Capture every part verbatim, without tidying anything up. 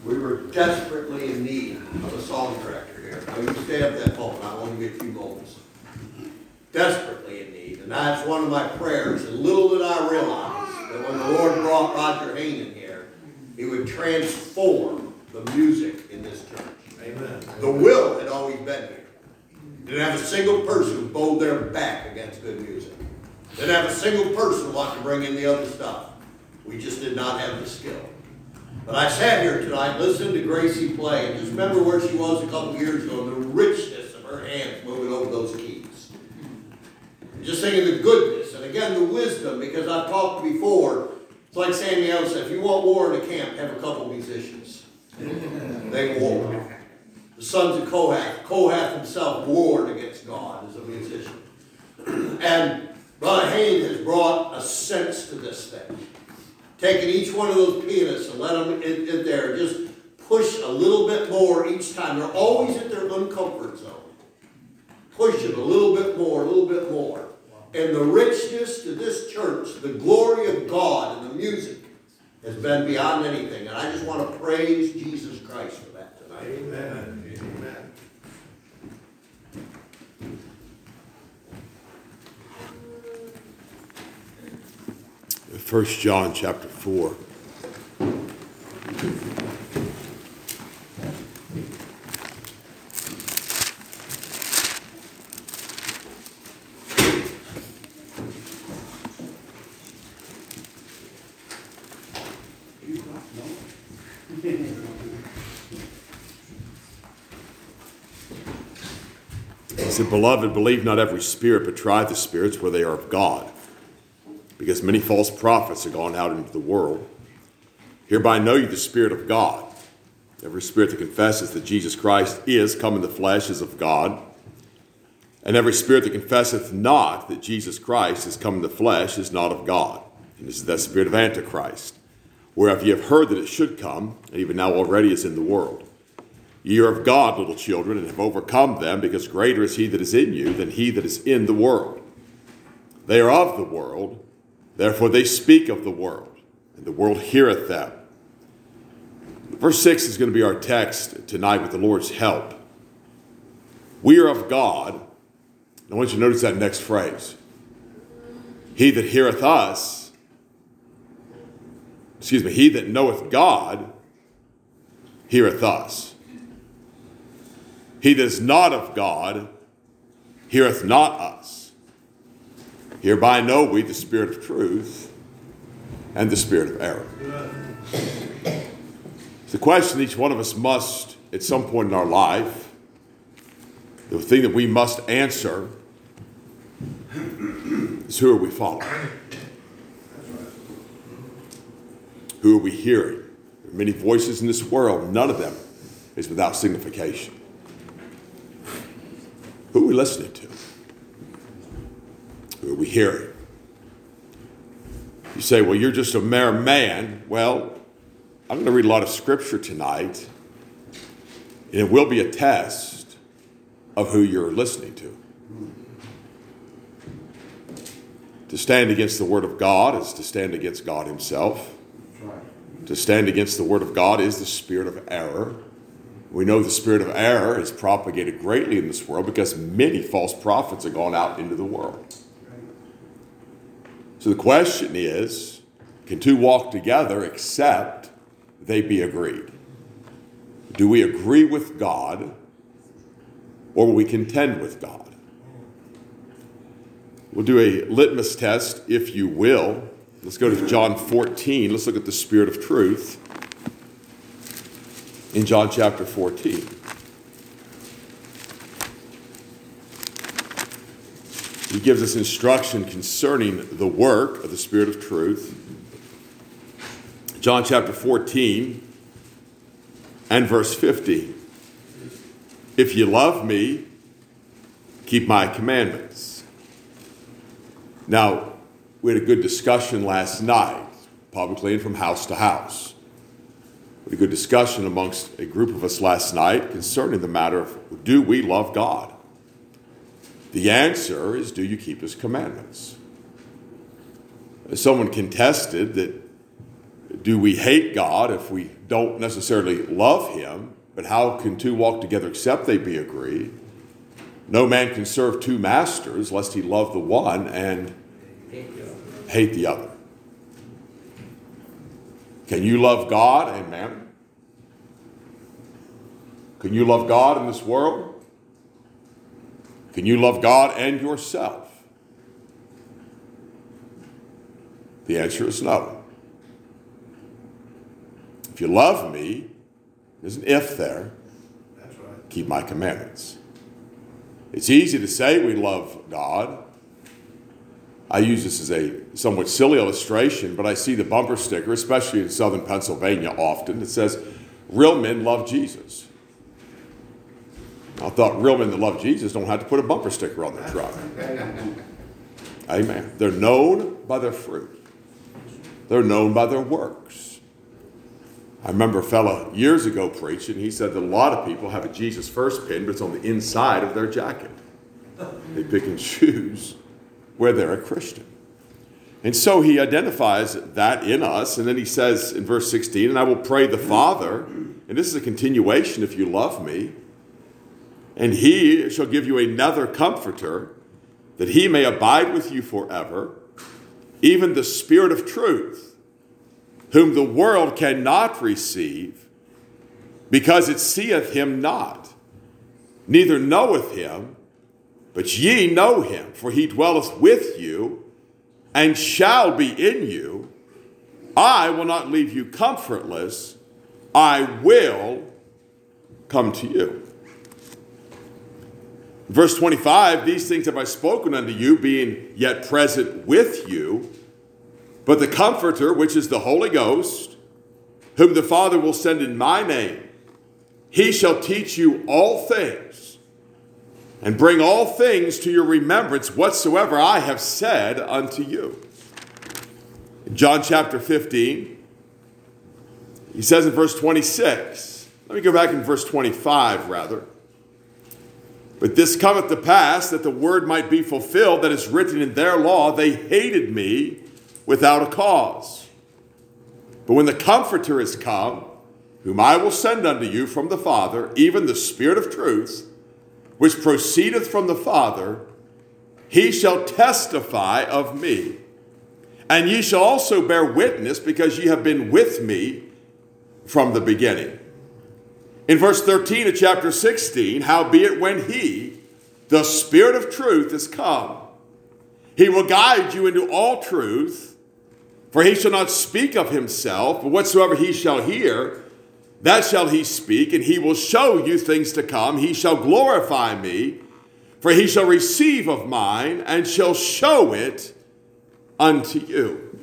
We were desperately in need of a song director here. Now you stay up that phone. I want to get a few moments. Desperately in need. And that's one of my prayers. And little did I realize that when the Lord brought Roger Hayne in here, he would transform the music in this church. Amen. The will had always been here. Didn't have a single person who bowed their back against good music. Didn't have a single person want to bring in the other stuff. We just did not have the skill. But I sat here tonight, listened to Gracie play, and just remember where she was a couple years ago, and the richness of her hands moving over those keys. And just thinking the goodness, and again the wisdom, because I've talked before, it's like Samuel said, if you want war in a camp, have a couple musicians. They war. The sons of Kohath, Kohath himself warred against God as a musician. And Brother Hayne has brought a sense to this thing. Taking each one of those pianists and let them in, in there, just push a little bit more each time. They're always at their uncomfort zone. Push it a little bit more, a little bit more. And the richness to this church, the glory of God and the music has been beyond anything. And I just want to praise Jesus Christ for that tonight. Amen. Amen. First John chapter four. He said, Beloved, believe not every spirit, but try the spirits where they are of God, because many false prophets are gone out into the world. Hereby know you the Spirit of God. Every spirit that confesses that Jesus Christ is come in the flesh is of God. And every spirit that confesseth not that Jesus Christ is come in the flesh is not of God. And this is that spirit of Antichrist, whereof ye have heard that it should come, and even now already is in the world. Ye are of God, little children, and have overcome them, because greater is he that is in you than he that is in the world. They are of the world, therefore they speak of the world, and the world heareth them. Verse six is going to be our text tonight with the Lord's help. We are of God. I want you to notice that next phrase. He that heareth us, excuse me, he that knoweth God, heareth us. He that is not of God, heareth not us. Hereby know we the spirit of truth and the spirit of error. The question each one of us must, at some point in our life, the thing that we must answer is, who are we following? Who are we hearing? There are many voices in this world. None of them is without signification. Who are we listening to? Who are we hearing? You say, well, you're just a mere man. Well, I'm going to read a lot of scripture tonight, and it will be a test of who you're listening to. To stand against the word of God is to stand against God himself. To stand against the word of God is the spirit of error. We know the spirit of error is propagated greatly in this world because many false prophets have gone out into the world. So the question is, can two walk together except they be agreed? Do we agree with God, or will we contend with God? We'll do a litmus test, if you will. Let's go to John fourteen. Let's look at the spirit of truth in John chapter fourteen. He gives us instruction concerning the work of the spirit of truth. John chapter fourteen and verse fifty. If you love me, keep my commandments. Now, we had a good discussion last night, publicly and from house to house. We had a good discussion amongst a group of us last night concerning the matter of, do we love God? The answer is, do you keep his commandments? Someone contested that, do we hate God if we don't necessarily love him? But how can two walk together except they be agreed? No man can serve two masters, lest he love the one and hate the other. Can you love God and mammon? Can you love God in this world? Can you love God and yourself? The answer is no. If you love me, there's an if there. That's right. Keep my commandments. It's easy to say we love God. I use this as a somewhat silly illustration, but I see the bumper sticker, especially in southern Pennsylvania often, that says, real men love Jesus. I thought real men that love Jesus don't have to put a bumper sticker on their truck. Amen. They're known by their fruit. They're known by their works. I remember a fellow years ago preaching, he said that a lot of people have a Jesus First pin, but it's on the inside of their jacket. They pick and choose where they're a Christian. And so he identifies that in us, and then he says in verse sixteen, and I will pray the Father, and this is a continuation if you love me, and he shall give you another comforter, that he may abide with you forever, even the Spirit of truth, whom the world cannot receive, because it seeth him not, neither knoweth him, but ye know him, for he dwelleth with you, and shall be in you. I will not leave you comfortless, I will come to you. Verse twenty-five, these things have I spoken unto you, being yet present with you. But the Comforter, which is the Holy Ghost, whom the Father will send in my name, he shall teach you all things, and bring all things to your remembrance whatsoever I have said unto you. In John chapter fifteen, he says in verse twenty-six, let me go back in verse twenty-five rather. But this cometh to pass, that the word might be fulfilled that is written in their law, they hated me without a cause. But when the Comforter is come, whom I will send unto you from the Father, even the Spirit of truth, which proceedeth from the Father, he shall testify of me. And ye shall also bear witness, because ye have been with me from the beginning. In verse thirteen of chapter sixteen, howbeit when he, the Spirit of truth, is come, he will guide you into all truth, for he shall not speak of himself, but whatsoever he shall hear, that shall he speak, and he will show you things to come. He shall glorify me, for he shall receive of mine, and shall show it unto you.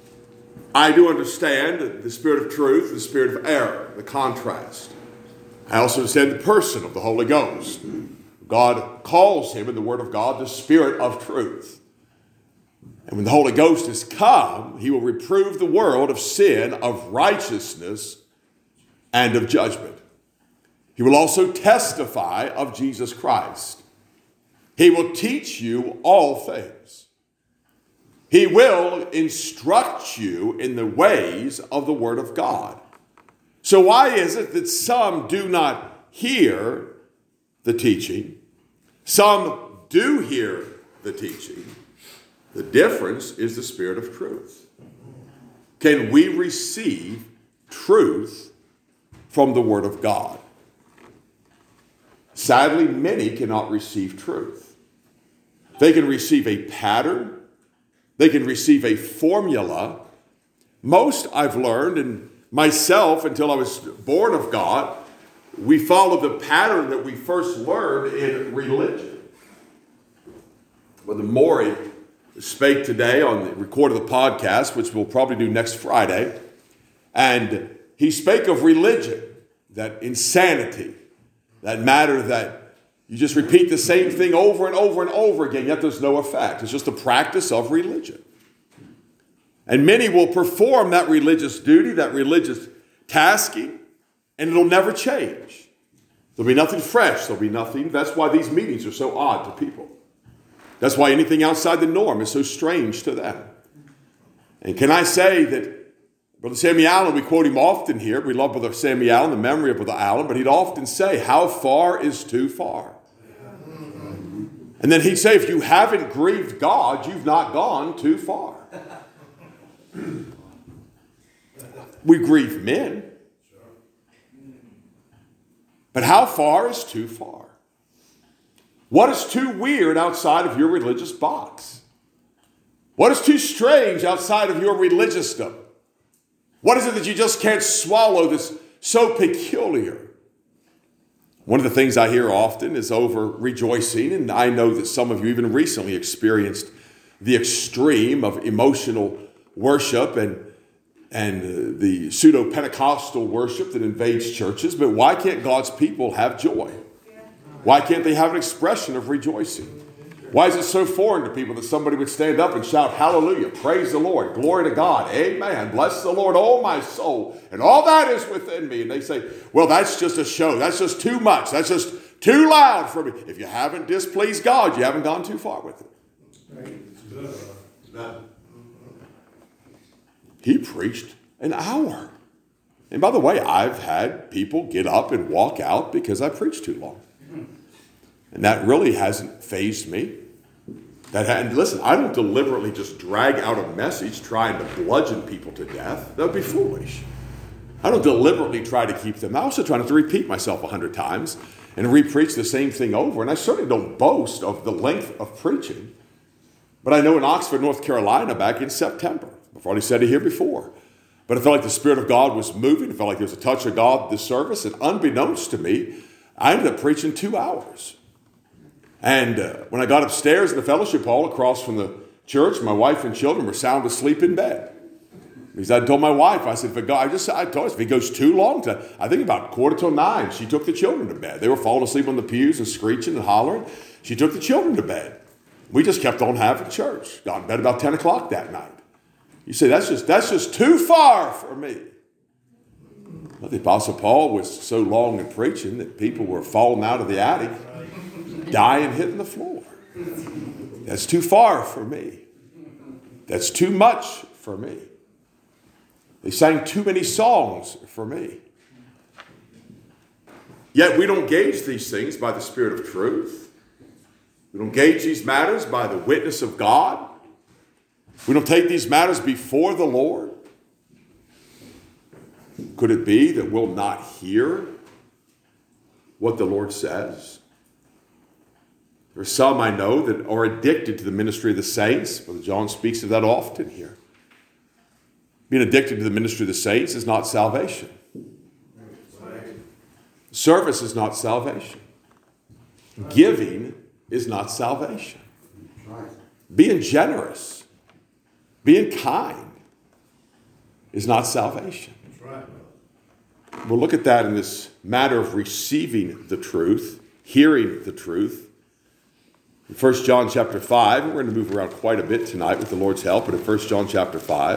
I do understand the Spirit of truth, the Spirit of error, the contrast. I also understand the person of the Holy Ghost. God calls him in the Word of God the Spirit of truth. And when the Holy Ghost is come, he will reprove the world of sin, of righteousness, and of judgment. He will also testify of Jesus Christ. He will teach you all things. He will instruct you in the ways of the Word of God. So why is it that some do not hear the teaching? Some do hear the teaching. The difference is the Spirit of truth. Can we receive truth from the Word of God? Sadly, many cannot receive truth. They can receive a pattern. They can receive a formula. Most, I've learned, and myself, until I was born of God, we follow the pattern that we first learned in religion. Brother Morey spake today on the record of the podcast, which we'll probably do next Friday, and he spake of religion, that insanity, that matter that you just repeat the same thing over and over and over again, yet there's no effect. It's just a practice of religion. And many will perform that religious duty, that religious tasking, and it'll never change. There'll be nothing fresh. There'll be nothing. That's why these meetings are so odd to people. That's why anything outside the norm is so strange to them. And can I say that Brother Sammy Allen, we quote him often here. We love Brother Sammy Allen, the memory of Brother Allen, but he'd often say, how far is too far? And then he'd say, if you haven't grieved God, you've not gone too far. We grieve men. But how far is too far? What is too weird outside of your religious box? What is too strange outside of your religiousdom? What is it that you just can't swallow that's so peculiar? One of the things I hear often is over rejoicing, and I know that some of you even recently experienced the extreme of emotional worship and, and the pseudo-Pentecostal worship that invades churches, but why can't God's people have joy? Why can't they have an expression of rejoicing? Why is it so foreign to people that somebody would stand up and shout, hallelujah, praise the Lord, glory to God, amen, bless the Lord, oh my soul, and all that is within me. And they say, well, that's just a show. That's just too much. That's just too loud for me. If you haven't displeased God, you haven't gone too far with it. No. He preached an hour. And by the way, I've had people get up and walk out because I preached too long. And that really hasn't fazed me. That and listen, I don't deliberately just drag out a message trying to bludgeon people to death. That would be foolish. I don't deliberately try to keep them. I also try not to repeat myself a hundred times and re-preach the same thing over. And I certainly don't boast of the length of preaching. But I know in Oxford, North Carolina, back in September, I've already said it here before, but I felt like the Spirit of God was moving. I felt like there was a touch of God this service. And unbeknownst to me, I ended up preaching two hours. And uh, when I got upstairs in the fellowship hall across from the church, my wife and children were sound asleep in bed. Because I told my wife, I said, if it go, I just I told her, if it goes too long, to, I think about quarter till nine, she took the children to bed. They were falling asleep on the pews and screeching and hollering. She took the children to bed. We just kept on having church. Got in bed about ten o'clock that night. You say, that's just, that's just too far for me. Well, the Apostle Paul was so long in preaching that people were falling out of the attic, dying, hitting the floor. That's too far for me. That's too much for me. They sang too many songs for me. Yet we don't gauge these things by the Spirit of truth. We don't gauge these matters by the witness of God. We don't take these matters before the Lord. Could it be that we'll not hear what the Lord says? There are some I know that are addicted to the ministry of the saints. Brother John speaks of that often here. Being addicted to the ministry of the saints is not salvation. Service is not salvation. Giving is not salvation. Being generous, being kind is not salvation. We'll look at that in this matter of receiving the truth, hearing the truth. In First John chapter five, we're going to move around quite a bit tonight with the Lord's help, but in First John chapter five,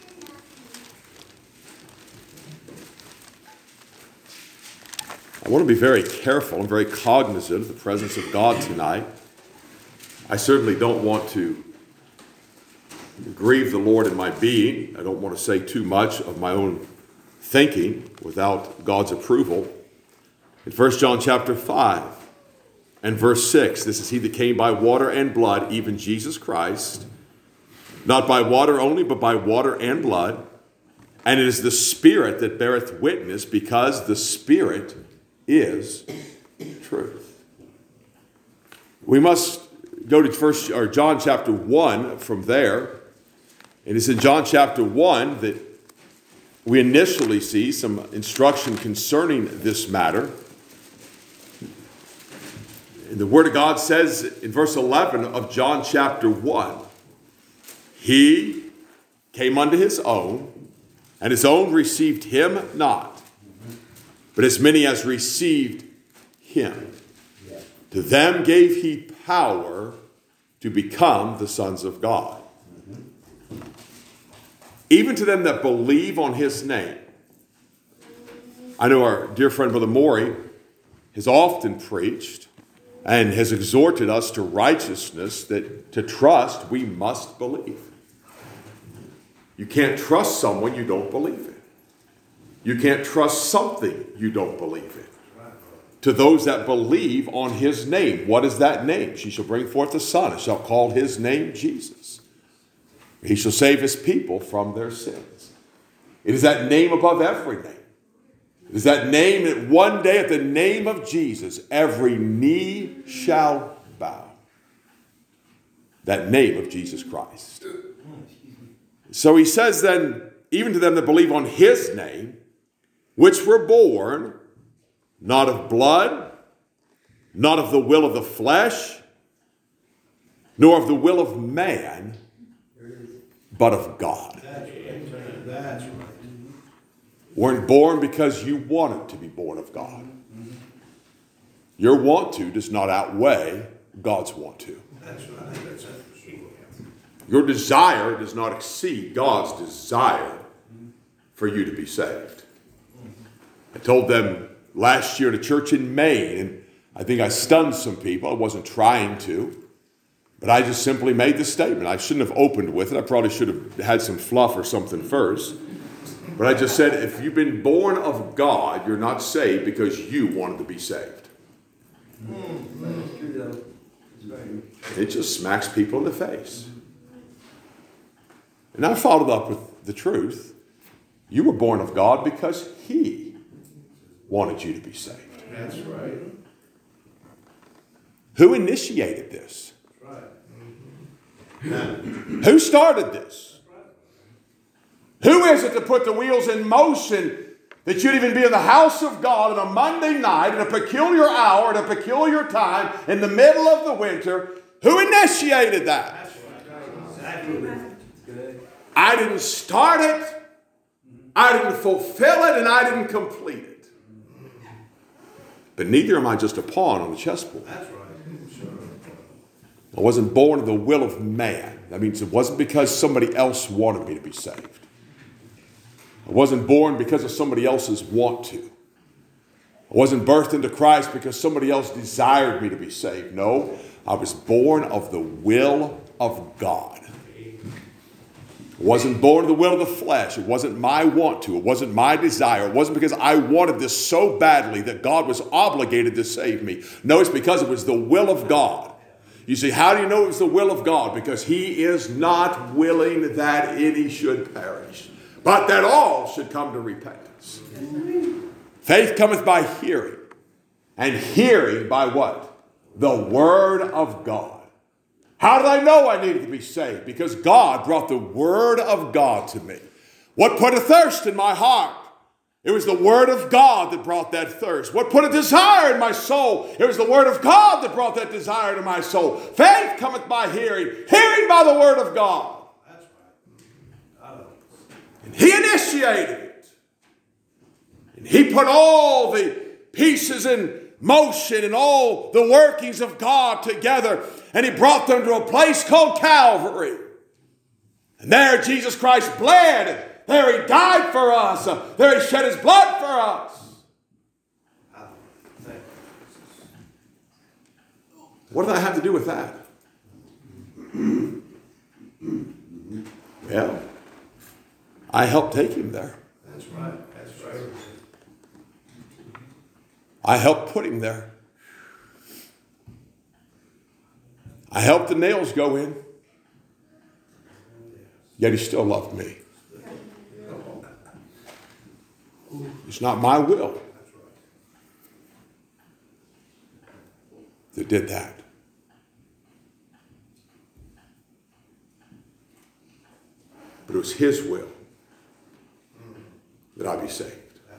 I want to be very careful and very cognizant of the presence of God tonight. I certainly don't want to grieve the Lord in my being. I don't want to say too much of my own thinking without God's approval. In First John chapter five and verse six, this is he that came by water and blood, even Jesus Christ, not by water only, but by water and blood. And it is the Spirit that beareth witness, because the Spirit is truth. We must go to first or John chapter one from there. And it's in John chapter one that we initially see some instruction concerning this matter. And the Word of God says in verse eleven of John chapter one, he came unto his own, and his own received him not. But as many as received him, to them gave he power to become the sons of God. Even to them that believe on his name. I know our dear friend Brother Morey has often preached and has exhorted us to righteousness, that to trust we must believe. You can't trust someone you don't believe in. You can't trust something you don't believe in. To those that believe on his name. What is that name? She shall bring forth a son, and shall call his name Jesus. He shall save his people from their sins. It is that name above every name. It is that name that one day at the name of Jesus, every knee shall bow. That name of Jesus Christ. So he says then, even to them that believe on his name, which were born not of blood, not of the will of the flesh, nor of the will of man, but of God. That's right. That's right. Weren't born because you wanted to be born of God. Your want to does not outweigh God's want to. That's right. That's right. Your desire does not exceed God's desire for you to be saved. I told them last year at a church in Maine, and I think I stunned some people. I wasn't trying to, but I just simply made the statement. I shouldn't have opened with it. I probably should have had some fluff or something first. But I just said, if you've been born of God, you're not saved because you wanted to be saved. It just smacks people in the face. And I followed up with the truth. You were born of God because he wanted you to be saved. That's right. Who initiated this? That's right. Who started this? Who is it to put the wheels in motion that you'd even be in the house of God on a Monday night at a peculiar hour, at a peculiar time, in the middle of the winter? Who initiated that? That's right. Exactly. I didn't start it, I didn't fulfill it, and I didn't complete it. But neither am I just a pawn on the chessboard. That's right. Sure. I wasn't born of the will of man. That means it wasn't because somebody else wanted me to be saved. I wasn't born because of somebody else's want to. I wasn't birthed into Christ because somebody else desired me to be saved. No, I was born of the will of God. I wasn't born of the will of the flesh. It wasn't my want to. It wasn't my desire. It wasn't because I wanted this so badly that God was obligated to save me. No, it's because it was the will of God. You see, how do you know it was the will of God? Because he is not willing that any should perish, but that all should come to repentance. Faith cometh by hearing, and hearing by what? The word of God. How did I know I needed to be saved? Because God brought the word of God to me. What put a thirst in my heart? It was the word of God that brought that thirst. What put a desire in my soul? It was the word of God that brought that desire to my soul. Faith cometh by hearing, hearing by the word of God. That's right. And he initiated it. And he put all the pieces in motion and all the workings of God together. And he brought them to a place called Calvary. And there Jesus Christ bled. There he died for us. There he shed his blood for us. What did I have to do with that? Well, I helped take him there. That's right. That's right. I helped put him there. I helped the nails go in. Yet he still loved me. It's not my will that did that. But it was his will that I be saved.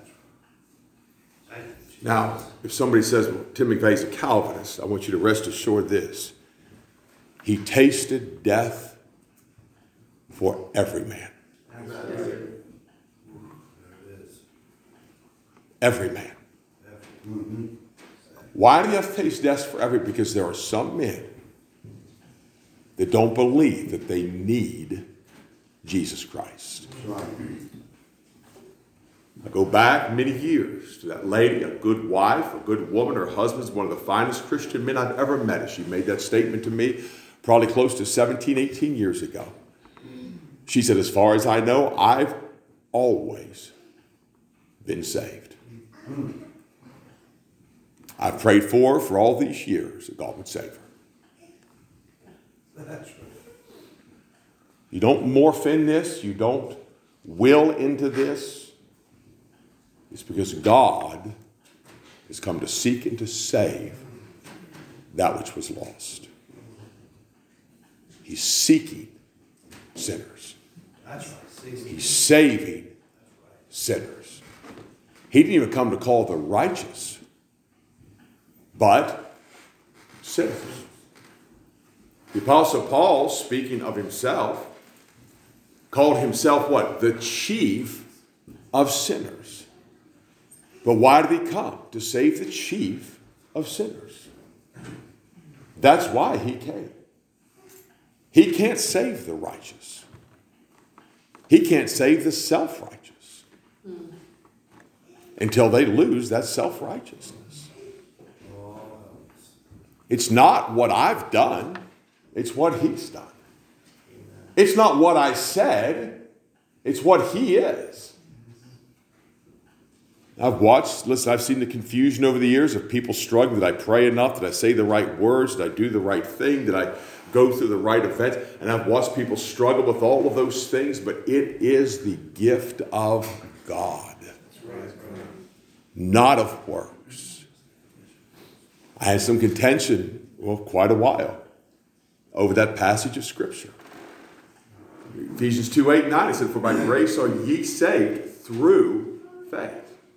Now, if somebody says, well, Tim McVeigh's a Calvinist, I want you to rest assured this. He tasted death for every man. Every man. Why do you have to taste death for every? Because there are some men that don't believe that they need Jesus Christ. I go back many years to that lady, a good wife, a good woman. Her husband's one of the finest Christian men I've ever met. She made that statement to me probably close to seventeen, eighteen years ago. She said, as far as I know, I've always been saved. I've prayed for her for all these years that God would save her. That's right. You don't morph in this. You don't will into this. It's because God has come to seek and to save that which was lost. He's seeking sinners. That's right. See, He's saving sinners. He didn't even come to call the righteous, but sinners. The Apostle Paul, speaking of himself, called himself what? The chief of sinners. But why did he come? To save the chief of sinners. That's why he came. He can't save the righteous. He can't save the self-righteous until they lose that self-righteousness. It's not what I've done. It's what he's done. It's not what I said. It's what he is. I've watched, listen, I've seen the confusion over the years of people struggling. Did I pray enough? Did I say the right words? Did I do the right thing? Did I go through the right events? And I've watched people struggle with all of those things, but it is the gift of God, not of works. I had some contention, well, quite a while, over that passage of Scripture. Ephesians two, eight, nine, it said, for by grace are ye saved through faith.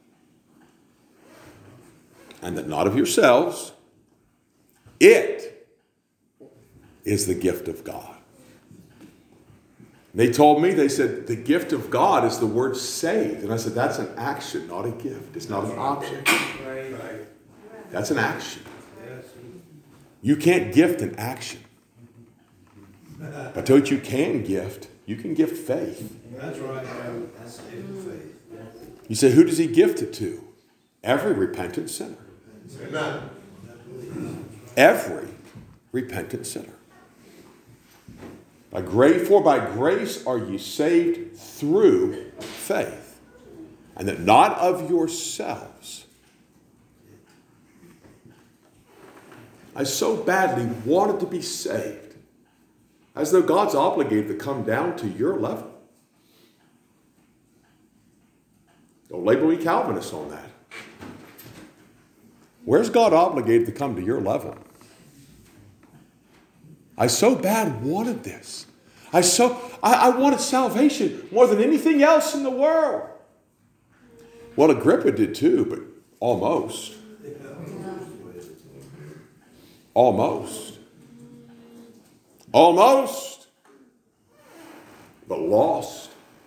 And that not of yourselves, it is the gift of God. They told me, they said, the gift of God is the word saved. And I said, that's an action, not a gift. It's not an object. That's an action. You can't gift an action. But I told you you can gift. You can gift faith. That's right. That's faith. You say, who does he gift it to? Every repentant sinner. Amen. Every repentant sinner. By grace, for by grace are ye saved through faith, and that not of yourselves. I so badly wanted to be saved, as though God's obligated to come down to your level. Don't label me Calvinist on that. Where's God obligated to come to your level? I so bad wanted this. I so I, I wanted salvation more than anything else in the world. Well, Agrippa did too, but almost. Almost. Almost. But lost.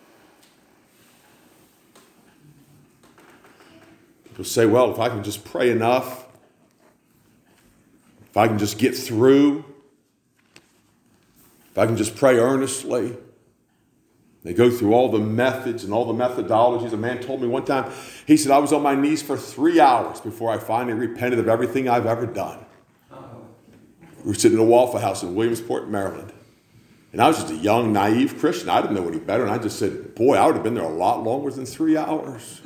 People say, well, if I can just pray enough, if I can just get through, if I can just pray earnestly. They go through all the methods and all the methodologies. A man told me one time, he said, I was on my knees for three hours before I finally repented of everything I've ever done. We were sitting in a Waffle House in Williamsport, Maryland. And I was just a young, naive Christian. I didn't know any better. And I just said, boy, I would have been there a lot longer than three hours.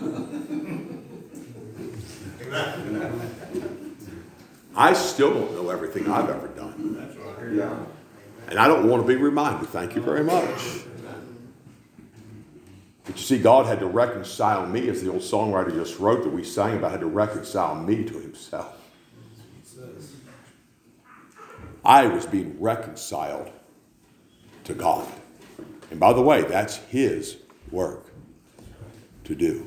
I still don't know everything I've ever done. That's right. Yeah. And I don't want to be reminded. Thank you very much. But you see, God had to reconcile me, as the old songwriter just wrote that we sang about, had to reconcile me to himself. I was being reconciled to God. And by the way, that's his work to do.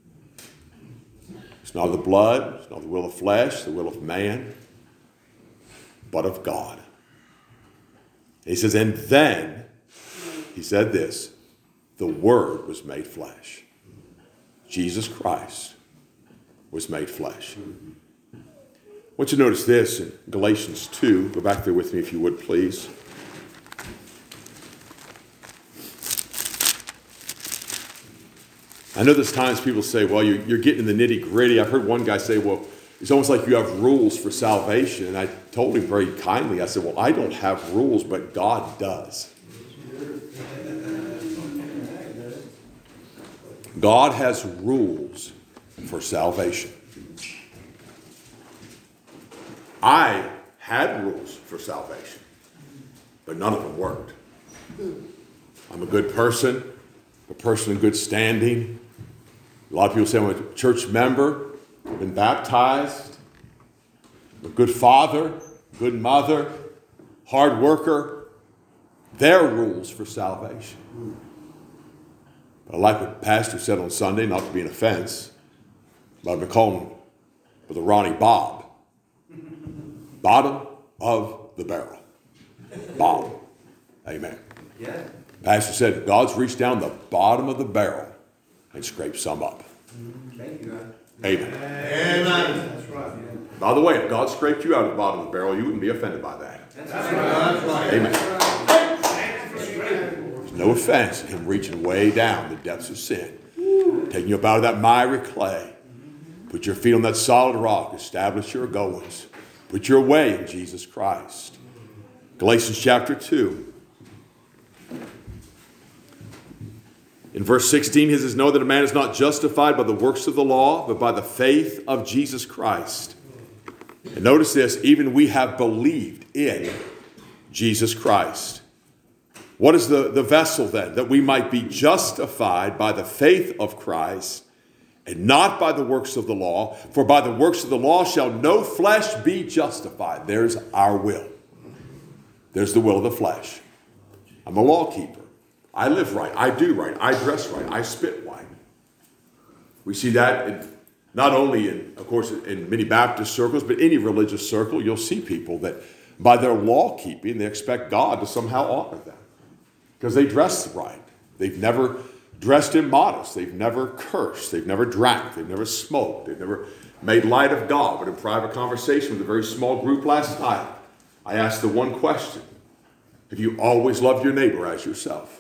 It's not of the blood, it's not the will of flesh, the will of man, but of God. And he says, and then, he said this, the Word was made flesh. Jesus Christ was made flesh. I want you to notice this in Galatians two. Go back there with me if you would, please. I know there's times people say, well, you're, you're getting in the nitty-gritty. I've heard one guy say, well, it's almost like you have rules for salvation. And I told him very kindly, I said, well, I don't have rules, but God does. God has rules for salvation. I had rules for salvation, but none of them worked. I'm a good person, a person in good standing. A lot of people say I'm a church member, I've been baptized, I'm a good father, good mother, hard worker. They're rules for salvation. But I like what the pastor said on Sunday, not to be an offense, but I've been calling him with a Ronnie Bob. Bottom of the barrel. Bottom. Amen. Yeah. Pastor said God's reached down the bottom of the barrel and scraped some up. Thank you, God. Amen. Amen. That's right. Yeah. By the way, if God scraped you out of the bottom of the barrel, you wouldn't be offended by that. That's That's right. right. That's right. Amen. Thank you for strength. There's no offense in him reaching way down the depths of sin, taking you up out of that miry clay. Put your feet on that solid rock. Establish your goings. Put your way in Jesus Christ. Galatians chapter two. In verse sixteen, he says, know that a man is not justified by the works of the law, but by the faith of Jesus Christ. And notice this, even we have believed in Jesus Christ. What is the, the vessel then? That we might be justified by the faith of Christ and not by the works of the law. For by the works of the law shall no flesh be justified. There's our will. There's the will of the flesh. I'm a law keeper. I live right. I do right. I dress right. I spit right. We see that in, not only in, of course, in many Baptist circles, but any religious circle. You'll see people that by their law keeping, they expect God to somehow honor them because they dress right. They've never dressed immodest. They've never cursed. They've never drank. They've never smoked. They've never made light of God. But in private conversation with a very small group last night, I asked the one question: have you always loved your neighbor as yourself?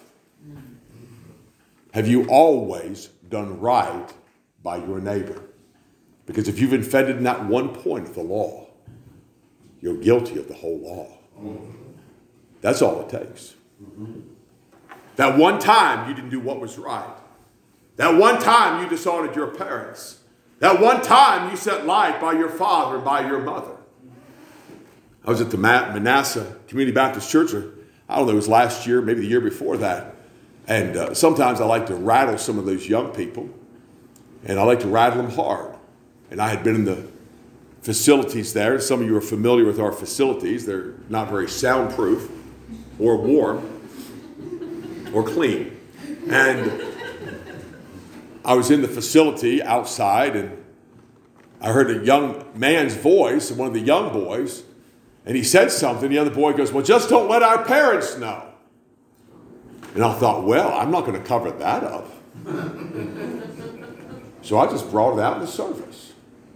Have you always done right by your neighbor? Because if you've offended in that one point of the law, you're guilty of the whole law. That's all it takes. That one time you didn't do what was right. That one time you dishonored your parents. That one time you set light by your father and by your mother. I was at the Manasseh Community Baptist Church, or I don't know, it was last year, maybe the year before that. And uh, sometimes I like to rattle some of those young people. And I like to rattle them hard. And I had been in the facilities there. Some of you are familiar with our facilities. They're not very soundproof or warm or clean. And I was in the facility outside, and I heard a young man's voice, one of the young boys, and he said something. The other boy goes, well, just don't let our parents know. And I thought, well, I'm not going to cover that up. So I just brought it out in the service.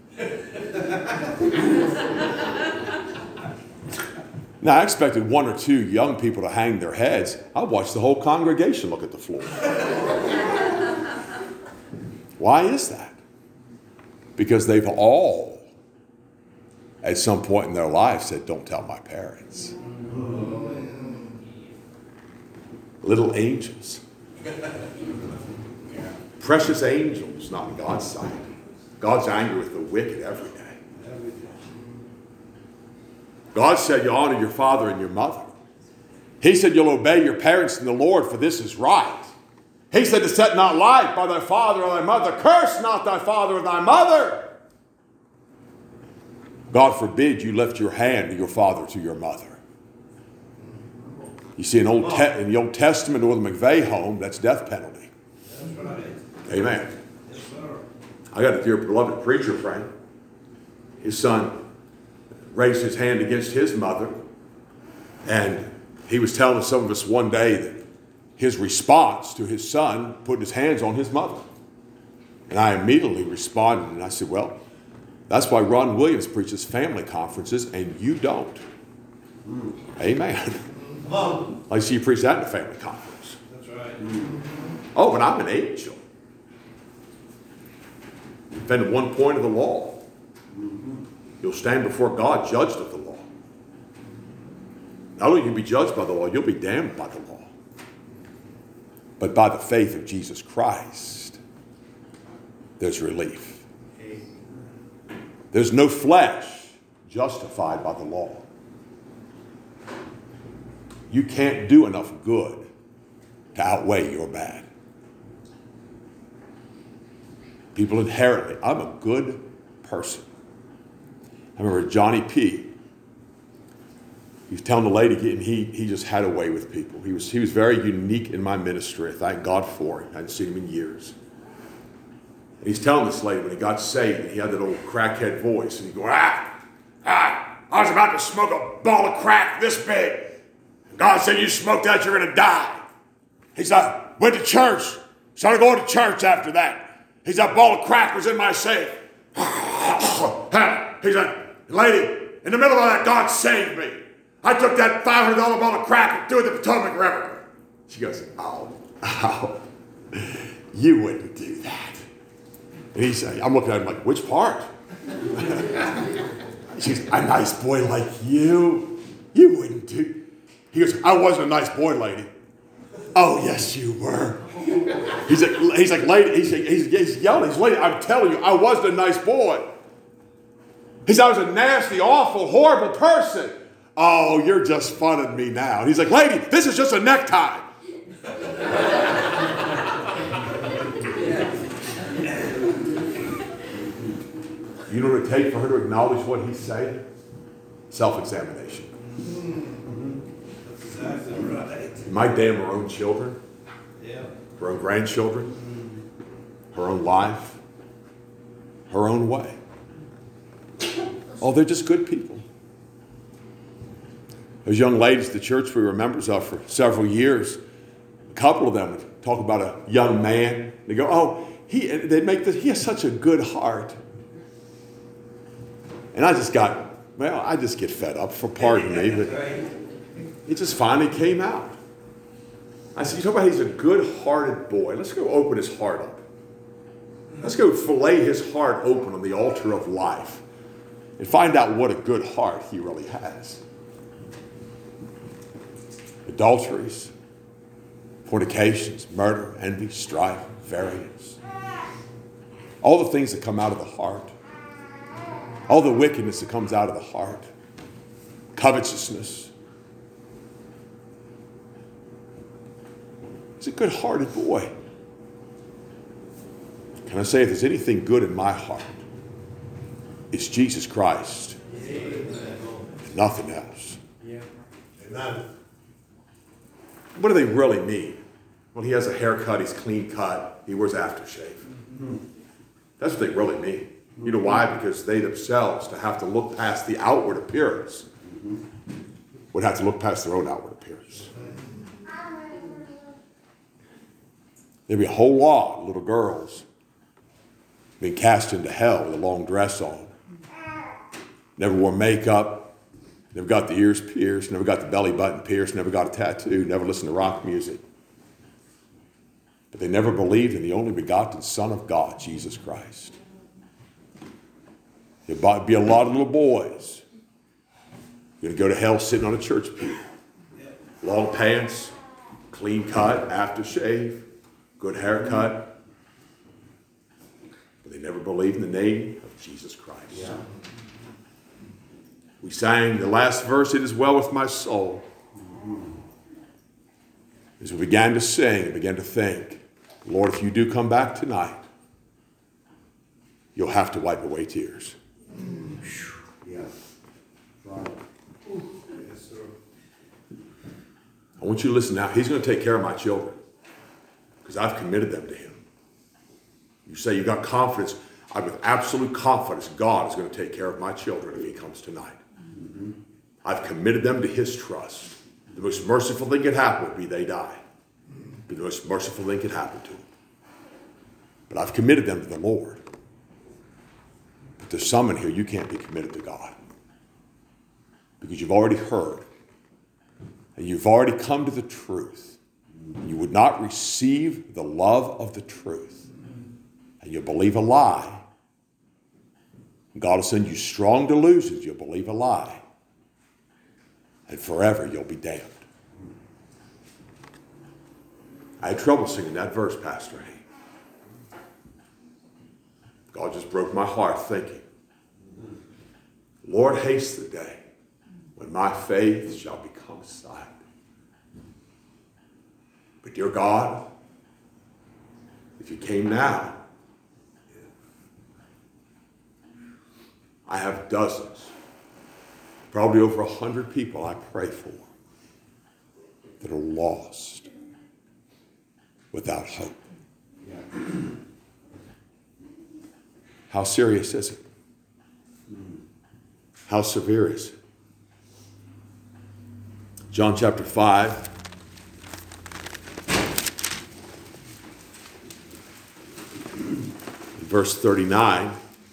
Now, I expected one or two young people to hang their heads. I watched the whole congregation look at the floor. Why is that? Because they've all, at some point in their life, said, don't tell my parents. Little angels. Precious angels, not in God's sight. God's angry with the wicked every day. God said you'll honor your father and your mother. He said you'll obey your parents in the Lord, for this is right. He said to set not light by thy father or thy mother. Curse not thy father or thy mother. God forbid you lift your hand to your father or to your mother. You see, in, Old Te- in the Old Testament or the McVeigh home, that's death penalty. That's right. Amen. Yes, sir. I got a dear beloved preacher friend. His son raised his hand against his mother, and he was telling some of us one day that his response to his son putting his hands on his mother. And I immediately responded, and I said, well, that's why Ron Williams preaches family conferences, and you don't. Mm. Amen. Mom. I see you preach that in a family conference. That's right. Oh, but I'm an angel. Offended one point of the law. You'll stand before God judged of the law. Not only will you be judged by the law, you'll be damned by the law. But by the faith of Jesus Christ, there's relief. There's no flesh justified by the law. You can't do enough good to outweigh your bad. People inherently, I'm a good person. I remember Johnny P. He was telling the lady, and he, he just had a way with people. He was, he was very unique in my ministry. Thank God for him. I hadn't seen him in years. And he's telling this lady when he got saved, and he had that old crackhead voice, and he'd go, ah, ah, I was about to smoke a ball of crack this big. God said, you smoke that, you're going to die. He said, went to church. Started going to church after that. He said, a ball of crack was in my safe. He said, lady, in the middle of that, God saved me. I took that five hundred dollars ball of crack and threw it in the Potomac River. She goes, oh, oh, you wouldn't do that. And he said, I'm looking at him like, which part? She's a nice boy like you. You wouldn't do. He goes, I wasn't a nice boy, lady. Oh, yes, you were. He's like, he's like, lady, he's, he's, he's yelling, he's lady, I'm telling you, I wasn't a nice boy. He said, I was a nasty, awful, horrible person. Oh, you're just funning me now. And he's like, lady, this is just a necktie. You know what it takes for her to acknowledge what he's saying? Self-examination. That's exactly right. My damn her own children, Yeah. her own grandchildren, her own life, her own way. Oh, they're just good people. Those young ladies at the church we were members of for several years, a couple of them would talk about a young man. They go, oh, he, they make this, he has such a good heart. And I just got, well, I just get fed up, for pardon me, but it just finally came out. I said, you talk about he's a good-hearted boy. Let's go open his heart up. Let's go fillet his heart open on the altar of life and find out what a good heart he really has. Adulteries, fornications, murder, envy, strife, variance. All the things that come out of the heart. All the wickedness that comes out of the heart. Covetousness. He's a good-hearted boy. Can I say if there's anything good in my heart, it's Jesus Christ. And nothing else. Amen. What do they really mean? Well, he has a haircut, he's clean cut, he wears aftershave. That's what they really mean. You know why? Because they themselves, to have to look past the outward appearance, would have to look past their own outward appearance. There'd be a whole lot of little girls being cast into hell with a long dress on. Never wore makeup, never got the ears pierced, never got the belly button pierced, never got a tattoo, never listened to rock music. But they never believed in the only begotten Son of God, Jesus Christ. There'd be a lot of little boys going to go to hell sitting on a church pew. Long pants, clean cut, aftershave, good haircut. But they never believed in the name of Jesus Christ. Yeah. We sang the last verse, "It is well with my soul." As we began to sing and began to think, Lord, if you do come back tonight, you'll have to wipe away tears. Yeah. Right. Yes, sir. I want you to listen now. He's going to take care of my children because I've committed them to him. You say you got confidence. I with absolute confidence God is going to take care of my children if he comes tonight. Mm-hmm. I've committed them to his trust. The most merciful thing could happen would be they die. Be the most merciful thing could happen to them. But I've committed them to the Lord. But there's some in here you can't be committed to God. Because you've already heard. And you've already come to the truth. And you would not receive the love of the truth. And you believe a lie. God will send you strong delusions. You'll believe a lie. And forever you'll be damned. I had trouble singing that verse, Pastor Hay. God just broke my heart thinking, Lord, haste the day when my faith shall become sight. But dear God, if you came now, I have dozens, probably over a hundred people I pray for that are lost without hope. How serious is it? How severe is it? John chapter five. Verse thirty-nine.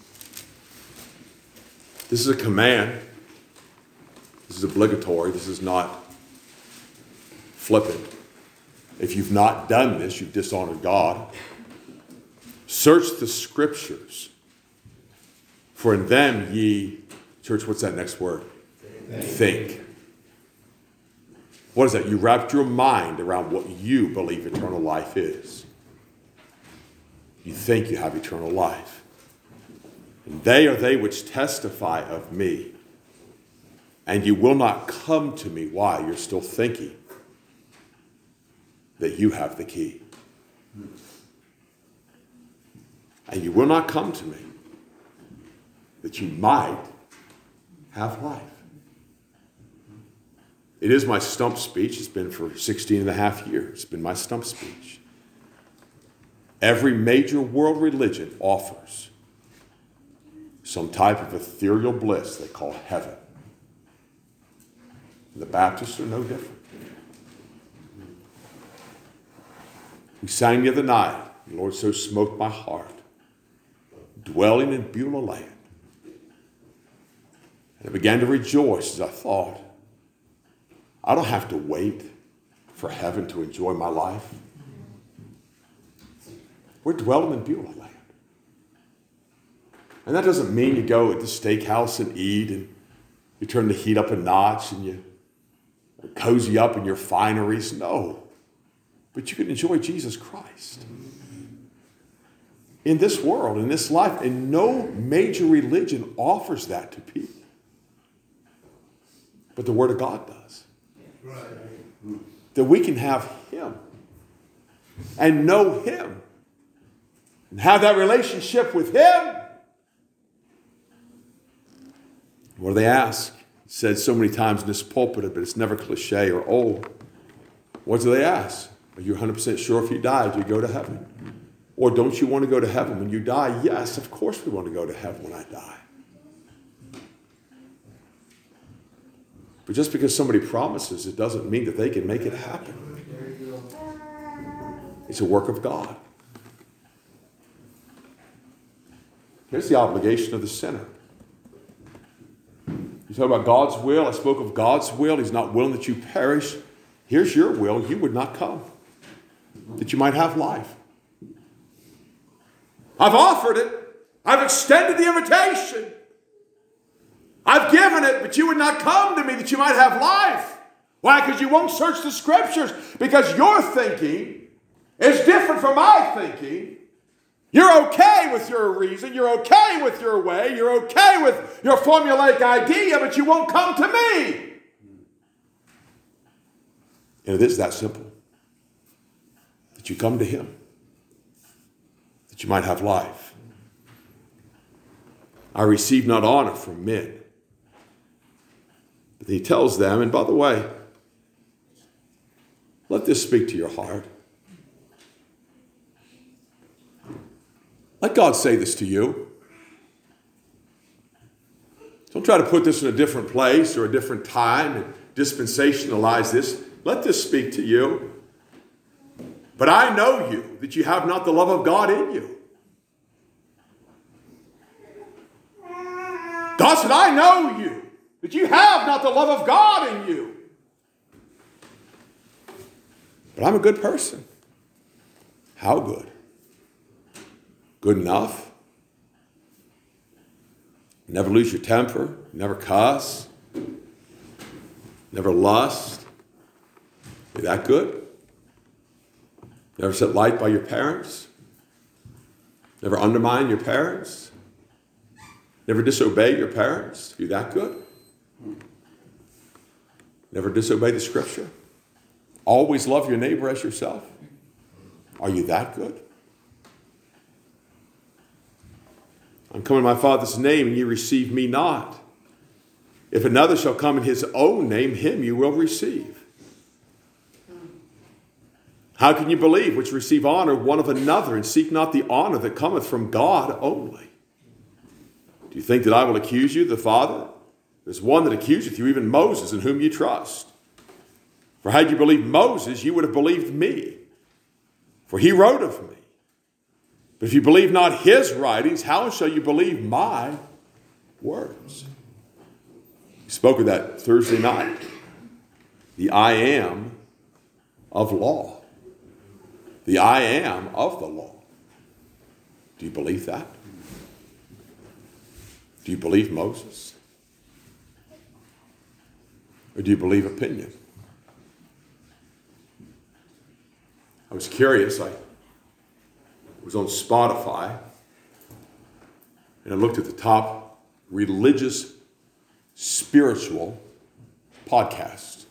This is a command. This is obligatory. This is not flippant. If you've not done this, you've dishonored God. Search the scriptures, for in them ye, church, what's that next word? Think. Think. What is that? You wrapped your mind around what you believe eternal life is. You think you have eternal life. And they are they which testify of me. And you will not come to me. Why? You're still thinking that you have the key. And you will not come to me that you might have life. It is my stump speech. It's been for sixteen and a half years. It's been my stump speech. Every major world religion offers some type of ethereal bliss they call heaven. The Baptists are no different. We sang the other night, the Lord so smote my heart, dwelling in Beulah land. And I began to rejoice as I thought, I don't have to wait for heaven to enjoy my life. We're dwelling in Beulah land. And that doesn't mean you go at the steakhouse and eat and you turn the heat up a notch and you cozy up in your fineries. No. But you can enjoy Jesus Christ in this world, in this life. And no major religion offers that to people. But the Word of God does. Right. That we can have Him and know Him and have that relationship with Him. What do they ask? It's said so many times in this pulpit, but it's never cliche or old. What do they ask? Are you one hundred percent sure if you died, you go to heaven? Or don't you want to go to heaven when you die? Yes, of course we want to go to heaven when I die. But just because somebody promises, it doesn't mean that they can make it happen. It's a work of God. Here's the obligation of the sinner. You talk about God's will. I spoke of God's will. He's not willing that you perish. Here's your will. You would not come, that you might have life. I've offered it. I've extended the invitation. I've given it, but you would not come to me that you might have life. Why? Because you won't search the scriptures. Because your thinking is different from my thinking. You're okay with your reason. You're okay with your way. You're okay with your formulaic idea, but you won't come to me. And it is that simple. That you come to Him. That you might have life. I receive not honor from men. But He tells them, and by the way, let this speak to your heart. Let God say this to you. Don't try to put this in a different place or a different time and dispensationalize this. Let this speak to you. But I know you, that you have not the love of God in you. God said, I know you, that you have not the love of God in you. But I'm a good person. How good? Good enough? Never lose your temper. Never cuss. Never lust. Is that good? Never set light by your parents. Never undermine your parents? Never disobey your parents? Are you that good? Never disobey the scripture? Always love your neighbor as yourself? Are you that good? I'm come in my Father's name, and ye receive me not. If another shall come in his own name, him you will receive. How can you believe which receive honor one of another, and seek not the honor that cometh from God only? Do you think that I will accuse you, the Father? There's one that accuseth you, even Moses, in whom you trust. For had you believed Moses, you would have believed me, for he wrote of me. But if you believe not his writings, how shall you believe my words? We spoke of that Thursday night. The I am of law. The I am of the law. Do you believe that? Do you believe Moses? Or do you believe opinion? I was curious. I was on Spotify, and I looked at the top religious, spiritual podcast.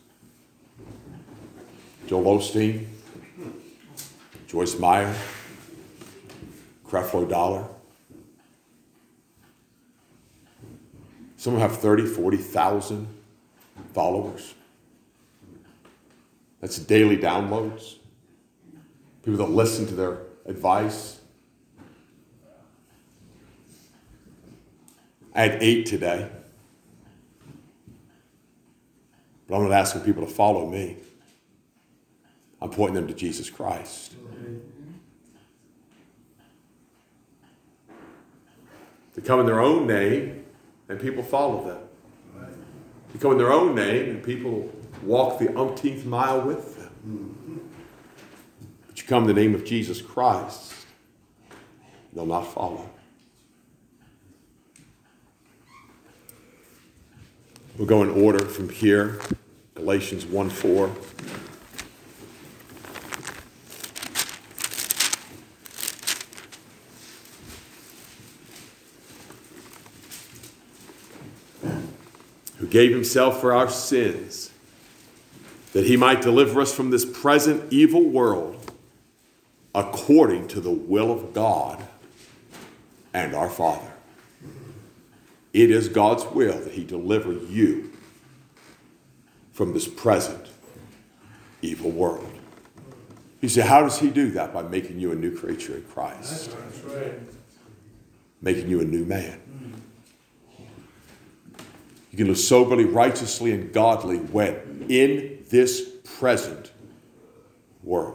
Joel Osteen, Joyce Meyer, Creflo Dollar. Some of them have thirty, forty thousand followers. That's daily downloads. People that listen to their advice. I had eight today. But I'm not asking people to follow me. I'm pointing them to Jesus Christ. They come in their own name, and people follow them. They come in their own name, and people walk the umpteenth mile with them. But you come in the name of Jesus Christ, they'll not follow. We'll go in order from here. Galatians one four. Who gave himself for our sins, that he might deliver us from this present evil world, according to the will of God and our Father. It is God's will that he deliver you from this present evil world. You say, how does he do that? By making you a new creature in Christ. That's right. Making you a new man. You can live soberly, righteously, and godly when in this present world.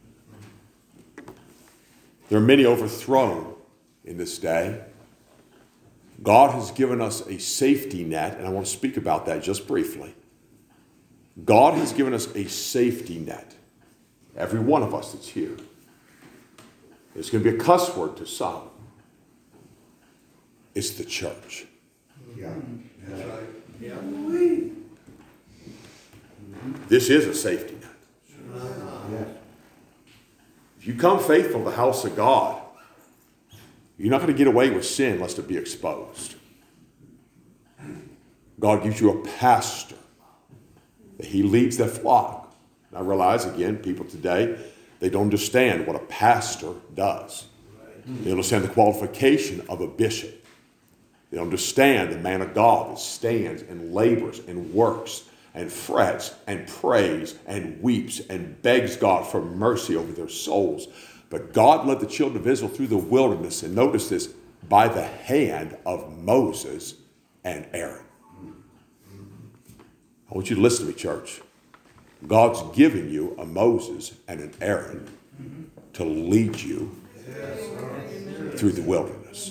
There are many overthrown in this day. God has given us a safety net, and I want to speak about that just briefly. God has given us a safety net. Every one of us that's here. It's going to be a cuss word to some. It's the church. Yeah, that's right. Yeah. This is a safety net. If you come faithful to the house of God, you're not going to get away with sin unless it be exposed. God gives you a pastor that he leads their flock. And I realize, again, people today, they don't understand what a pastor does. They understand the qualification of a bishop. They understand the man of God that stands and labors and works and frets and prays and weeps and begs God for mercy over their souls. But God led the children of Israel through the wilderness, and notice this, by the hand of Moses and Aaron. I want you to listen to me, church. God's given you a Moses and an Aaron to lead you through the wilderness.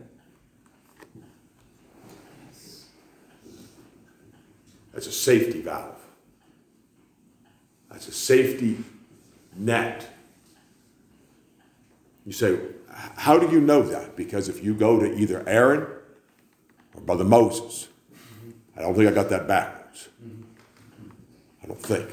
That's a safety valve. That's a safety net. You say, how do you know that? Because if you go to either Aaron or Brother Moses, I don't think I got that backwards. I don't think.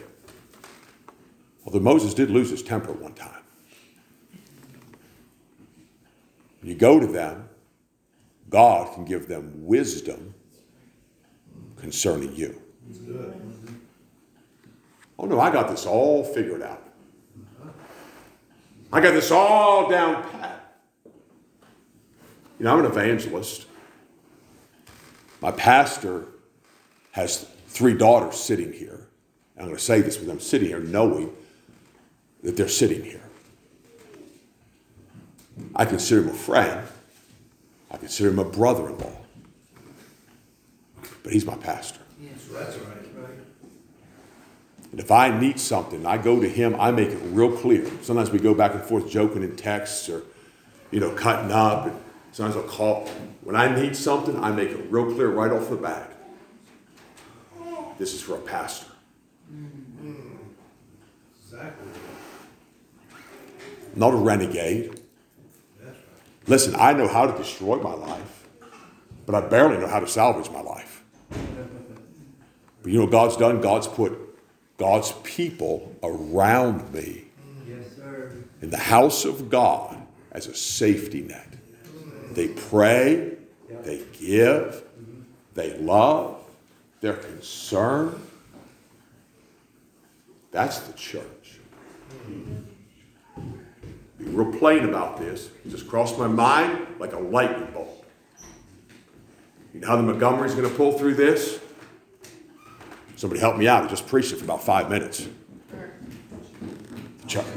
Although Moses did lose his temper one time. When you go to them, God can give them wisdom concerning you. It's good. Oh no, I got this all figured out. I got this all down pat. You know, I'm an evangelist. My pastor has three daughters sitting here. I'm going to say this with them sitting here knowing that they're sitting here. I consider him a friend. I consider him a brother-in-law. But he's my pastor. So that's right. And if I need something, I go to him, I make it real clear. Sometimes we go back and forth joking in texts or, you know, cutting up. And sometimes I'll call. When I need something, I make it real clear right off the bat. This is for a pastor. Exactly. Not a renegade. That's right. Listen, I know how to destroy my life, but I barely know how to salvage my life. But you know what God's done? God's put God's people around me Yes, sir. in the house of God as a safety net. They pray, they give, they love, they're concerned. That's the church. Be real plain about this. It just crossed my mind like a lightning bolt. You know how the Montgomery's going to pull through this? Somebody help me out. I just preached it for about five minutes. The church.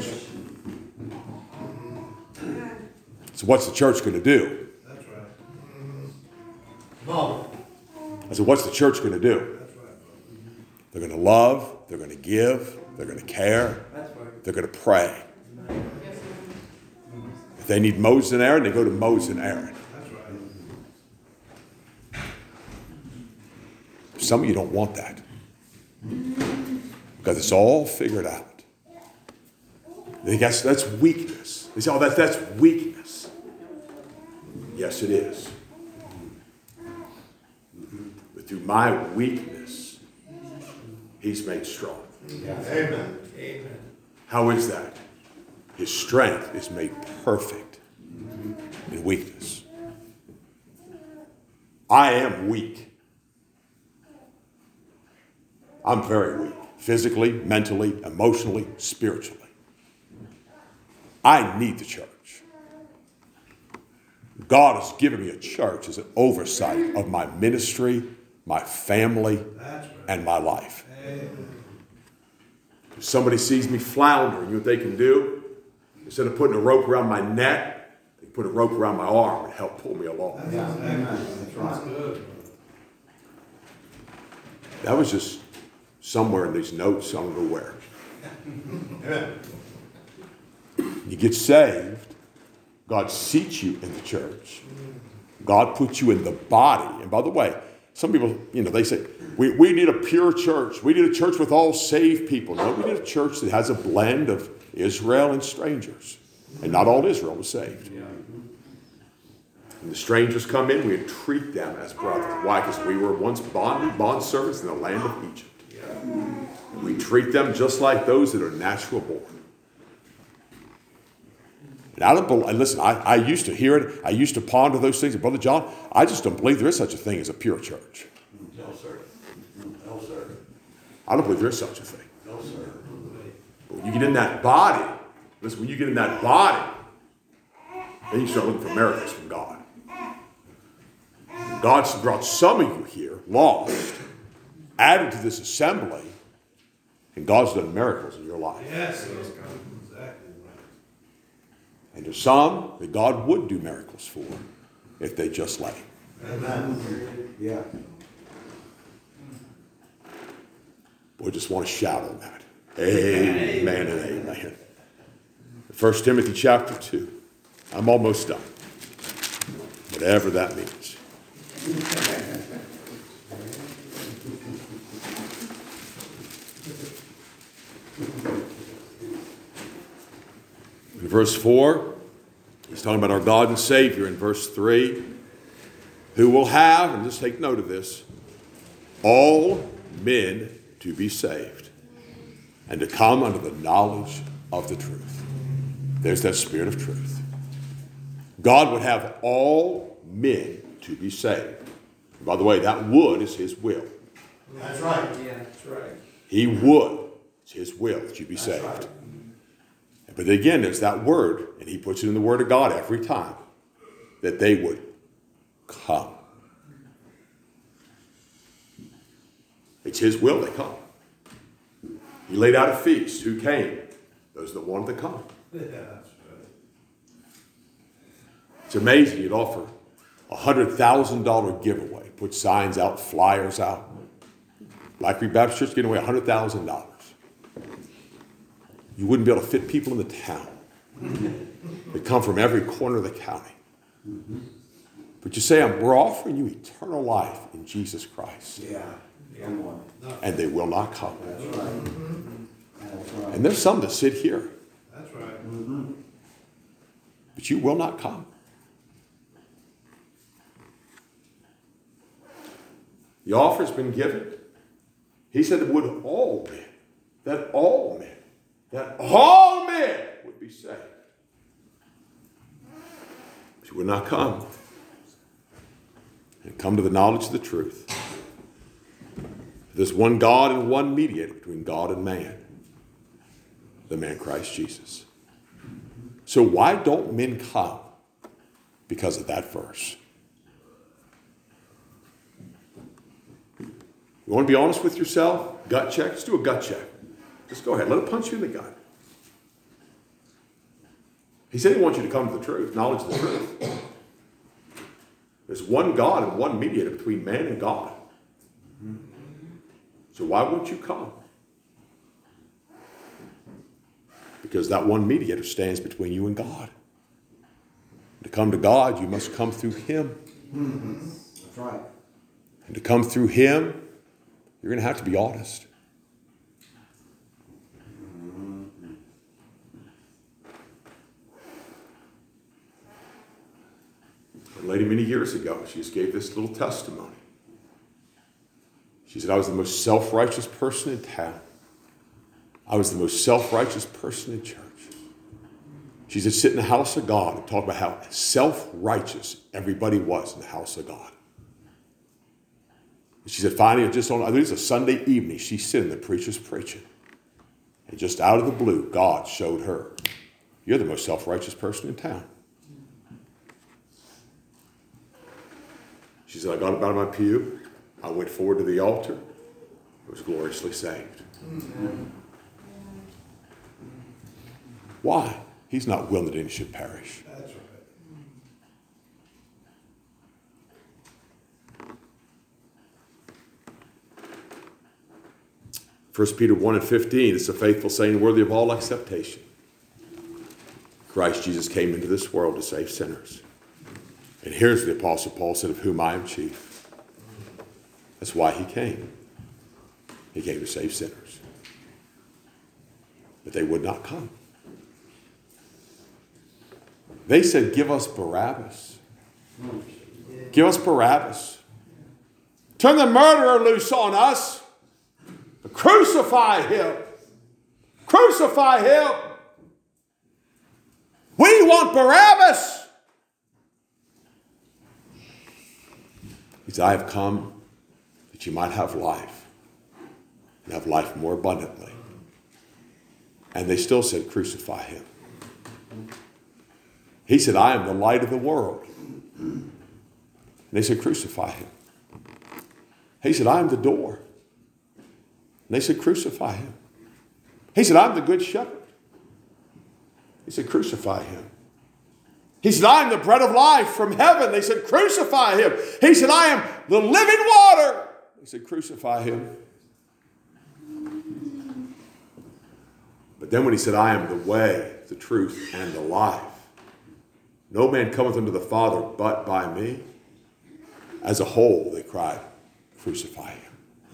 So what's the church going to do? That's right. Come on. I said, what's the church going to do? That's right. They're going to love. They're going to give. They're going to care. That's right. They're going to pray. If they need Moses and Aaron, they go to Moses and Aaron. That's right. Some of you don't want that. Because it's all figured out. They guess that's weakness. They say, oh, that, that's weakness. Yes, it is. But through my weakness, he's made strong. Amen. Amen. How is that? His strength is made perfect in weakness. I am weak. I'm very weak. Physically, mentally, emotionally, spiritually. I need the church. God has given me a church as an oversight of my ministry, my family, That's right. and my life. Amen. If somebody sees me flounder, you know what they can do? Instead of putting a rope around my neck, they put a rope around my arm and help pull me along. That's exactly. That's right. That's good. That was just somewhere in these notes, I don't know where. Amen. You get saved, God seats you in the church. God puts you in the body. And by the way, some people, you know, they say, we, we need a pure church. We need a church with all saved people. No, we need a church that has a blend of Israel and strangers. And not all Israel was saved. When the strangers come in, we treat them as brothers. Why? Because we were once bond, bond servants in the land of Egypt. And we treat them just like those that are natural born. And I don't believe, listen, I, I used to hear it. I used to ponder those things. And Brother John, I just don't believe there is such a thing as a pure church. No, sir. No, sir. I don't believe there is such a thing. No, sir. But when you get in that body, listen, when you get in that body, then you start looking for miracles from God. God's brought some of you here, lost, added to this assembly, and God's done miracles in your life. Yes, that's exactly right. And there's some that God would do miracles for if they just let him. Amen. Yeah. We just want to shout on that. Amen and amen. First Timothy chapter two. I'm almost done. Whatever that means. In verse four, he's talking about our God and Savior. In verse three, who will have, and just take note of this, all men to be saved and to come under the knowledge of the truth. There's that spirit of truth. God would have all men to be saved. And by the way, that would is his will. That's right. Yeah, that's right. He would. It's his will that you be saved. That's right. But again, there's that word, and he puts it in the word of God every time, that they would come. It's his will they come. He laid out a feast. Who came? Those that wanted to come. Yeah, that's right. It's amazing. You'd offer a one hundred thousand dollars giveaway. Put signs out, flyers out. Black Creek Baptist Church giving away one hundred thousand dollars. You wouldn't be able to fit people in the town. They come from every corner of the county. But you say, we're offering you eternal life in Jesus Christ. Yeah. Come on. And they will not come. That's right. That's right. And there's some that sit here, That's right. Mm-hmm. but you will not come. The offer's been given. He said it would all men, that all men, that all men would be saved. But you would not come and come to the knowledge of the truth. There's one God and one mediator between God and man, the man Christ Jesus. So why don't men come? Because of that verse. You want to be honest with yourself? Gut check? Let's do a gut check. Just go ahead. Let it punch you in the gut. He said he wants you to come to the truth, knowledge of the truth. There's one God and one mediator between man and God. So why won't you come? Because that one mediator stands between you and God. To come to God, you must come through him. That's right. And to come through him, you're going to have to be honest. A lady many years ago, she just gave this little testimony. She said, I was the most self-righteous person in town. I was the most self-righteous person in church. She said, sit in the house of God and talk about how self-righteous everybody was in the house of God. She said, finally, just on, I think it was a Sunday evening, she's sitting, the preacher's preaching. And just out of the blue, God showed her, you're the most self-righteous person in town. She said, I got up out of my pew. I went forward to the altar. I was gloriously saved. Amen. Why? He's not willing that any should perish. That's right. First Peter one and fifteen, it's a faithful saying worthy of all acceptation. Christ Jesus came into this world to save sinners. And here's the Apostle Paul said, of whom I am chief. That's why he came. He came to save sinners. But they would not come. They said, give us Barabbas. Give us Barabbas. Turn the murderer loose on us. Crucify him. Crucify him. We want Barabbas. He said, I have come that you might have life and have life more abundantly. And they still said, crucify him. He said, I am the light of the world. And they said, crucify him. He said, I am the door. And they said, crucify him. He said, I'm the good shepherd. He said, crucify him. He said, I am the bread of life from heaven. They said, crucify him. He said, I am the living water. They said, crucify him. But then when he said, I am the way, the truth, and the life, no man cometh unto the Father but by me. As a whole, they cried, crucify him.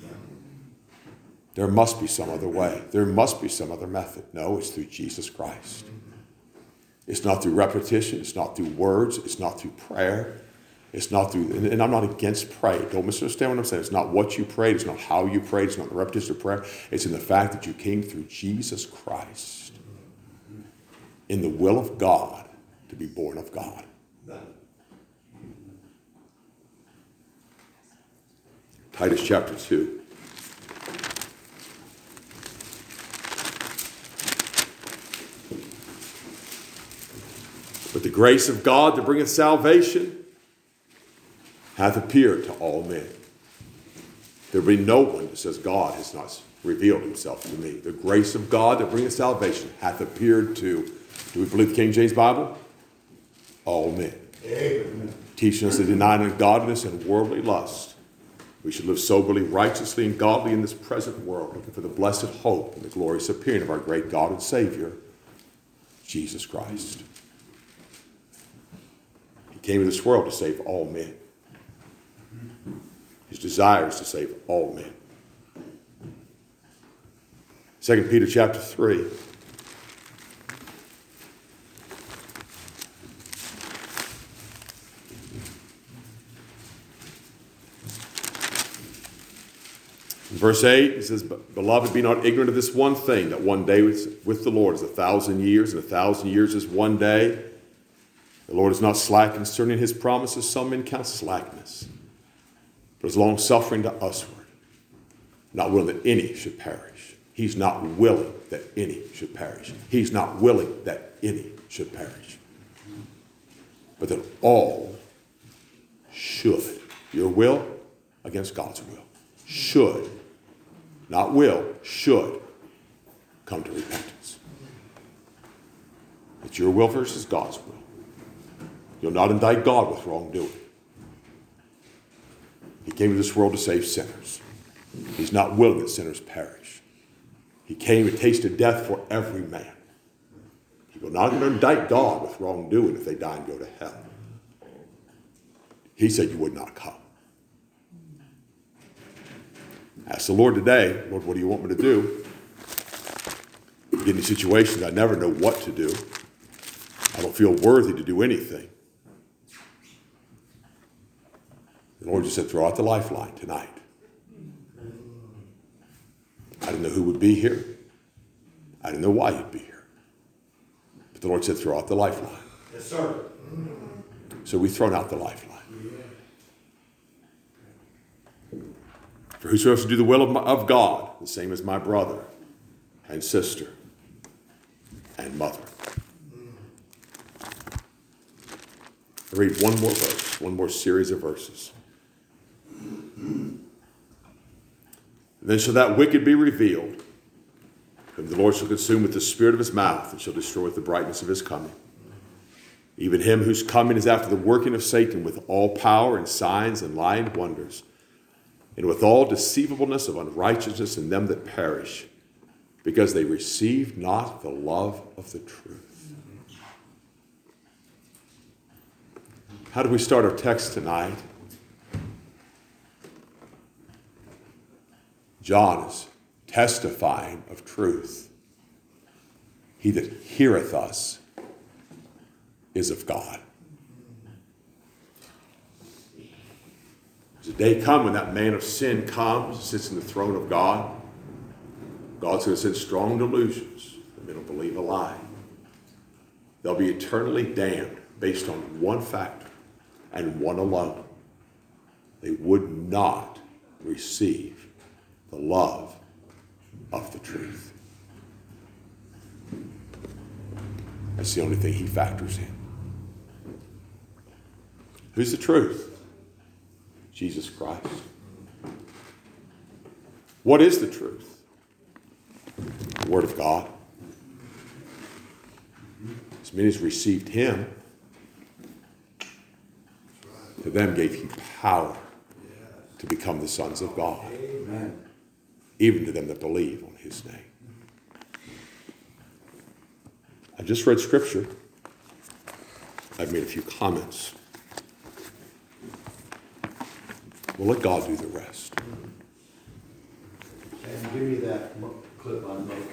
There must be some other way. There must be some other method. No, it's through Jesus Christ. It's not through repetition. It's not through words. It's not through prayer. It's not through, and, and I'm not against prayer. Don't misunderstand what I'm saying. It's not what you prayed. It's not how you prayed. It's not the repetition of prayer. It's in the fact that you came through Jesus Christ in the will of God to be born of God. None. Titus chapter two. But the grace of God that bringeth salvation hath appeared to all men. There be no one that says God has not revealed himself to me. The grace of God that bringeth salvation hath appeared to, do we believe the King James Bible? All men. Amen. Teaching us to deny ungodliness and worldly lust. We should live soberly, righteously, and godly in this present world, looking for the blessed hope and the glorious appearing of our great God and Savior, Jesus Christ. He came into this world to save all men. His desire is to save all men. Second Peter chapter three. In verse eight, it says, Beloved, be not ignorant of this one thing, that one day with the Lord is a thousand years, and a thousand years is one day. The Lord is not slack concerning his promises, some men count slackness, but is long-suffering to usward, not willing that any should perish. He's not willing that any should perish. He's not willing that any should perish, but that all should. Your will against God's will. Should, not will, should come to repentance. It's your will versus God's will. You'll not indict God with wrongdoing. He came to this world to save sinners. He's not willing that sinners perish. He came to taste of death for every man. He will not indict God with wrongdoing if they die and go to hell. He said you would not come. Ask the Lord today, Lord, what do you want me to do? I get in situations I never know what to do. I don't feel worthy to do anything. The Lord just said, throw out the lifeline tonight. I didn't know who would be here. I didn't know why you'd be here. But the Lord said, throw out the lifeline. Yes, sir. So we've thrown out the lifeline. For whosoever to do the will of, my, of God, the same as my brother and sister and mother. I'll read one more verse, one more series of verses. Then shall that wicked be revealed, whom the Lord shall consume with the spirit of his mouth, and shall destroy with the brightness of his coming. Even him whose coming is after the working of Satan, with all power and signs and lying wonders, and with all deceivableness of unrighteousness in them that perish, because they received not the love of the truth. How do we start our text tonight? John is testifying of truth. He that heareth us is of God. There's a day come when that man of sin comes, sits in the throne of God. God's going to send strong delusions. The men will believe a lie. They'll be eternally damned based on one factor and one alone. They would not receive the love of the truth. That's the only thing he factors in. Who's the truth? Jesus Christ. What is the truth? The Word of God. As many as received him, to them gave he power to become the sons of God. Amen. Even to them that believe on his name. I just read scripture. I've made a few comments. We'll let God do the rest. And give me that mo- clip on Moke.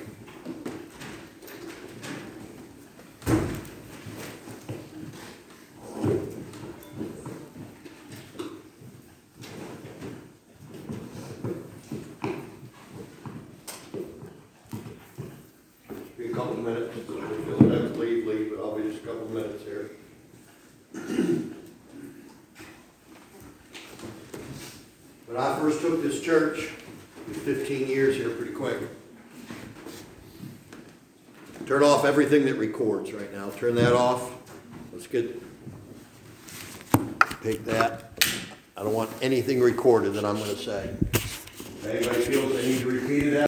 Be a couple minutes. If you'll have to leave, leave, but I'll be just a couple minutes here. When I first took this church, it was fifteen years here pretty quick. Turn off everything that records right now. Turn that off. Let's get, take that. I don't want anything recorded that I'm going to say. If anybody feels they need to repeat it